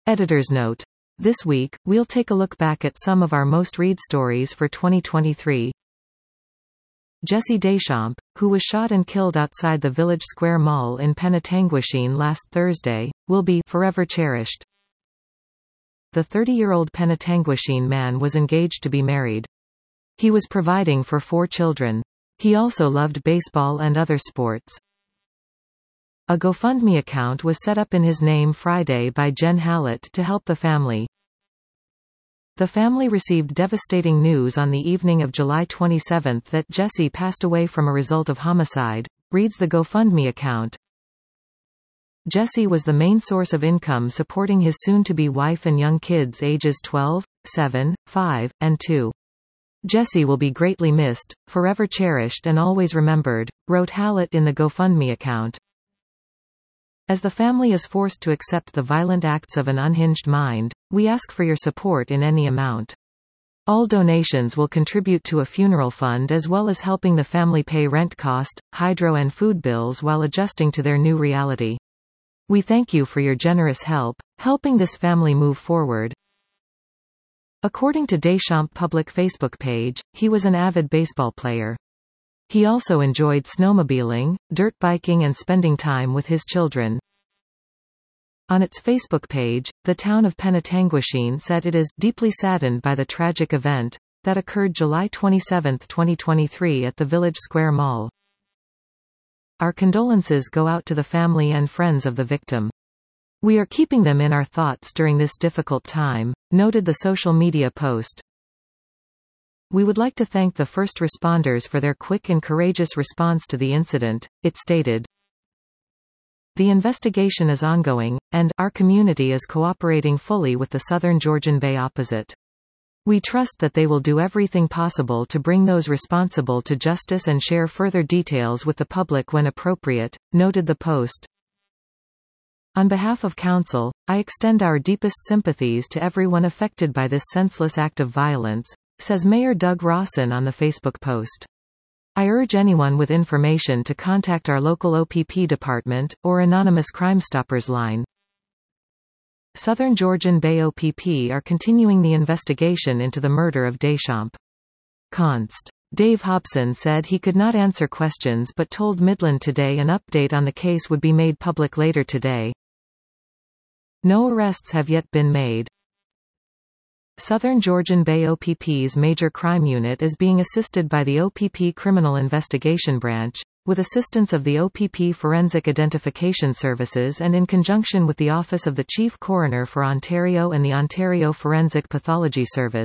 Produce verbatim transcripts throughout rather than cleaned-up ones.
Editor's note. This week, we'll take a look back at some of our most read stories for twenty twenty-three. Jessie Deschamps, who was shot and killed outside the Village Square Mall in Penetanguishene last Thursday, will be forever cherished. The thirty-year-old Penetanguishene man was engaged to be married. He was providing for four children. He also loved baseball and other sports. A GoFundMe account was set up in his name Friday by Jen Hallett to help the family. The family received devastating news on the evening of July twenty-seventh that Jessie passed away from a result of homicide, reads the GoFundMe account. Jessie was the main source of income supporting his soon-to-be wife and young kids ages twelve, seven, five, and two. Jessie will be greatly missed, forever cherished and always remembered, wrote Hallett in the GoFundMe account. As the family is forced to accept the violent acts of an unhinged mind, we ask for your support in any amount. All donations will contribute to a funeral fund as well as helping the family pay rent cost, hydro and food bills while adjusting to their new reality. We thank you for your generous help, helping this family move forward. According to Deschamps' public Facebook page, he was an avid baseball player. He also enjoyed snowmobiling, dirt biking and spending time with his children. On its Facebook page, the town of Penetanguishene said it is deeply saddened by the tragic event that occurred July twenty-seventh, twenty twenty-three at the Village Square Mall. Our condolences go out to the family and friends of the victim. We are keeping them in our thoughts during this difficult time, noted the social media post. We would like to thank the first responders for their quick and courageous response to the incident, it stated. The investigation is ongoing, and our community is cooperating fully with the Southern Georgian Bay Opposite. We trust that they will do everything possible to bring those responsible to justice and share further details with the public when appropriate, noted the post. On behalf of Council, I extend our deepest sympathies to everyone affected by this senseless act of violence, says Mayor Doug Rawson on the Facebook post. I urge anyone with information to contact our local O P P department, or anonymous Crime Stoppers line. Southern Georgian Bay O P P are continuing the investigation into the murder of Deschamps. Const. Dave Hobson said he could not answer questions but told Midland Today an update on the case would be made public later today. No arrests have yet been made. Southern Georgian Bay O P P's Major Crime Unit is being assisted by the O P P Criminal Investigation Branch, with assistance of the O P P Forensic Identification Services and in conjunction with the Office of the Chief Coroner for Ontario and the Ontario Forensic Pathology Service.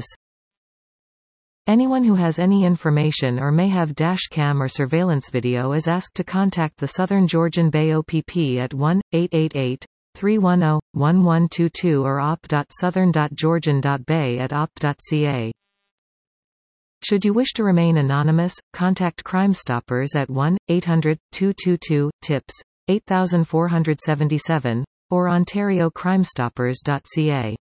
Anyone who has any information or may have dashcam or surveillance video is asked to contact the Southern Georgian Bay O P P at one eight eight eight, three one zero, one one two two or op dot southern dot georgian dot bay at op dot c a. Should you wish to remain anonymous, contact Crime Stoppers at one eight hundred, two two two, TIPS, eight four seven seven, or ontario crime stoppers dot c a.